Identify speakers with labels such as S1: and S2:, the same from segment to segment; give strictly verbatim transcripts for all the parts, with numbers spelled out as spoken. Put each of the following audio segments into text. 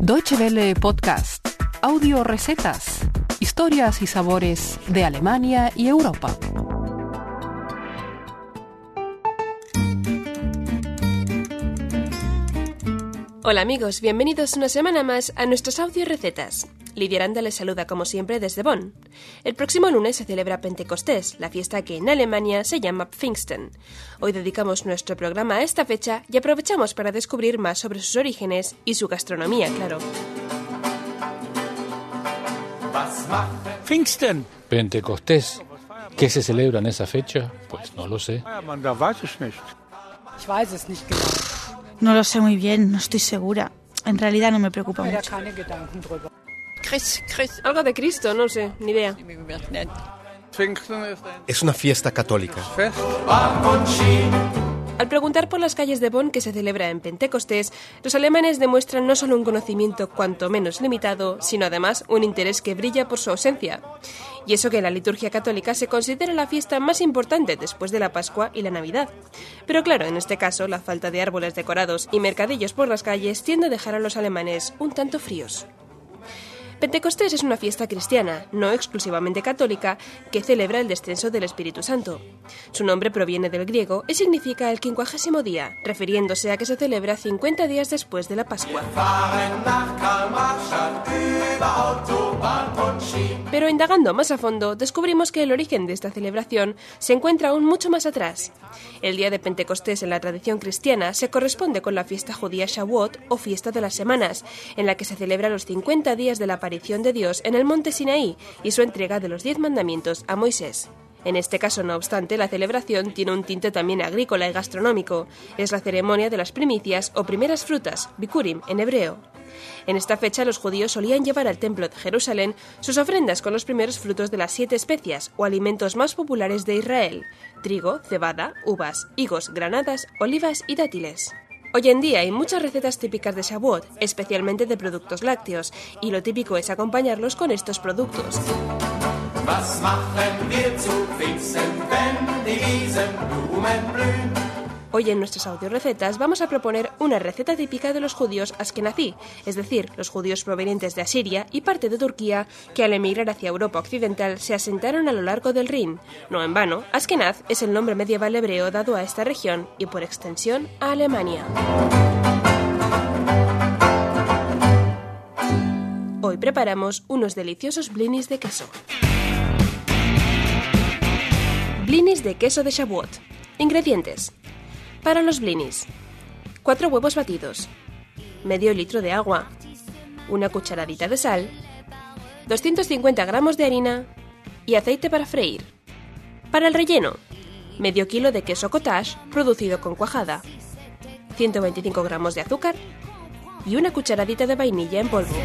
S1: Deutsche Welle Podcast. Audio recetas. Historias y sabores de Alemania y Europa.
S2: Hola amigos, bienvenidos una semana más a nuestros audio recetas. Lidia Aranda les saluda como siempre desde Bonn. El próximo lunes se celebra Pentecostés, la fiesta que en Alemania se llama Pfingsten. Hoy dedicamos nuestro programa a esta fecha y aprovechamos para descubrir más sobre sus orígenes y su gastronomía, claro.
S3: Pfingsten.
S4: Pentecostés. ¿Qué se celebra en esa fecha? Pues no lo sé.
S5: No lo sé muy bien, no estoy segura. En realidad no me preocupa mucho.
S2: Chris, Chris. Algo de Cristo, no sé, ni idea.
S6: Es una fiesta católica.
S2: Al preguntar por las calles de Bonn qué se celebra en Pentecostés, los alemanes demuestran no solo un conocimiento cuanto menos limitado, sino además un interés que brilla por su ausencia. Y eso que en la liturgia católica se considera la fiesta más importante después de la Pascua y la Navidad. Pero claro, en este caso, la falta de árboles decorados y mercadillos por las calles tiende a dejar a los alemanes un tanto fríos. Pentecostés es una fiesta cristiana, no exclusivamente católica, que celebra el descenso del Espíritu Santo. Su nombre proviene del griego y significa el quincuagésimo día, refiriéndose a que se celebra cincuenta días después de la Pascua. Pero indagando más a fondo, descubrimos que el origen de esta celebración se encuentra aún mucho más atrás. El día de Pentecostés en la tradición cristiana se corresponde con la fiesta judía Shavuot o fiesta de las semanas, en la que se celebra los cincuenta días de la aparición de Dios en el monte Sinaí y su entrega de los diez mandamientos a Moisés. En este caso, no obstante, la celebración tiene un tinte también agrícola y gastronómico. Es la ceremonia de las primicias o primeras frutas, bikurim en hebreo. En esta fecha los judíos solían llevar al templo de Jerusalén sus ofrendas con los primeros frutos de las siete especias o alimentos más populares de Israel: trigo, cebada, uvas, higos, granadas, olivas y dátiles. Hoy en día hay muchas recetas típicas de Shavuot, especialmente de productos lácteos, y lo típico es acompañarlos con estos productos. Hoy en nuestras audiorecetas vamos a proponer una receta típica de los judíos askenazí, es decir, los judíos provenientes de Asiria y parte de Turquía que al emigrar hacia Europa occidental se asentaron a lo largo del Rin. No en vano, Askenaz es el nombre medieval hebreo dado a esta región y por extensión a Alemania. Hoy preparamos unos deliciosos blinis de queso. Blinis de queso de Shavuot. Ingredientes. Para los blinis: cuatro huevos batidos, medio litro de agua, una cucharadita de sal, doscientos cincuenta gramos de harina y aceite para freír. Para el relleno: medio kilo de queso cottage producido con cuajada, ciento veinticinco gramos de azúcar y una cucharadita de vainilla en polvo.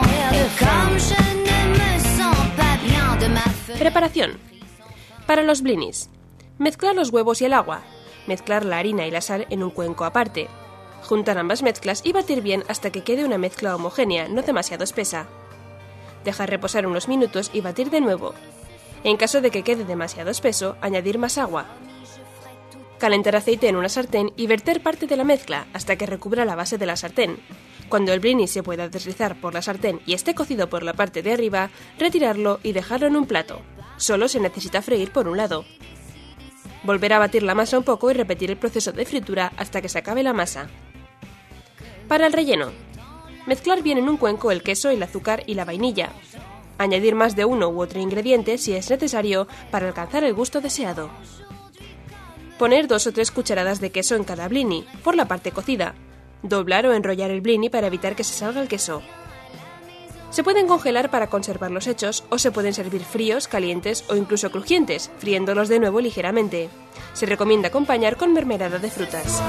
S2: Preparación. Para los blinis: mezclar los huevos y el agua. Mezclar la harina y la sal en un cuenco aparte. Juntar ambas mezclas y batir bien hasta que quede una mezcla homogénea, no demasiado espesa. Dejar reposar unos minutos y batir de nuevo. En caso de que quede demasiado espeso, añadir más agua. Calentar aceite en una sartén y verter parte de la mezcla hasta que recubra la base de la sartén. Cuando el blini se pueda deslizar por la sartén y esté cocido por la parte de arriba, retirarlo y dejarlo en un plato. Solo se necesita freír por un lado. Volver a batir la masa un poco y repetir el proceso de fritura hasta que se acabe la masa. Para el relleno: mezclar bien en un cuenco el queso, el azúcar y la vainilla. Añadir más de uno u otro ingrediente si es necesario para alcanzar el gusto deseado. Poner dos o tres cucharadas de queso en cada blini, por la parte cocida. Doblar o enrollar el blini para evitar que se salga el queso. Se pueden congelar para conservarlos hechos o se pueden servir fríos, calientes o incluso crujientes, friéndolos de nuevo ligeramente. Se recomienda acompañar con mermelada de frutas.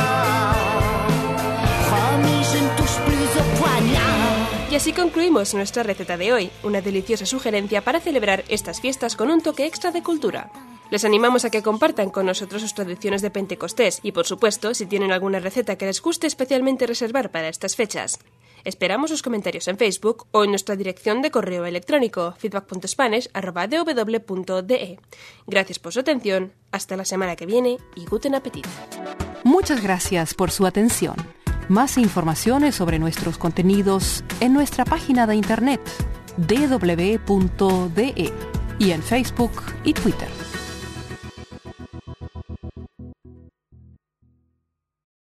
S2: Y así concluimos nuestra receta de hoy, una deliciosa sugerencia para celebrar estas fiestas con un toque extra de cultura. Les animamos a que compartan con nosotros sus tradiciones de Pentecostés y, por supuesto, si tienen alguna receta que les guste especialmente reservar para estas fechas. Esperamos sus comentarios en Facebook o en nuestra dirección de correo electrónico feedback punto spanish arroba d w punto d e. Gracias por su atención, hasta la semana que viene y guten Appetit.
S1: Muchas gracias por su atención. Más informaciones sobre nuestros contenidos en nuestra página de internet d w punto d e y en Facebook y Twitter.